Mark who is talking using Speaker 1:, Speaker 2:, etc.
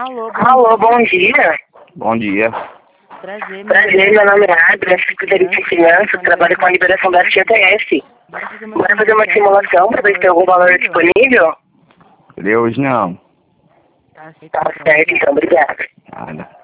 Speaker 1: Alô, bom dia.
Speaker 2: Bom dia.
Speaker 1: Prazer, meu nome é Adria, secretaria de finanças, trabalho com a liberação da FGTS. Bora fazer uma simulação para ver se tem algum valor disponível?
Speaker 2: Hoje não.
Speaker 1: Tá certo, então, obrigado.
Speaker 2: Nada.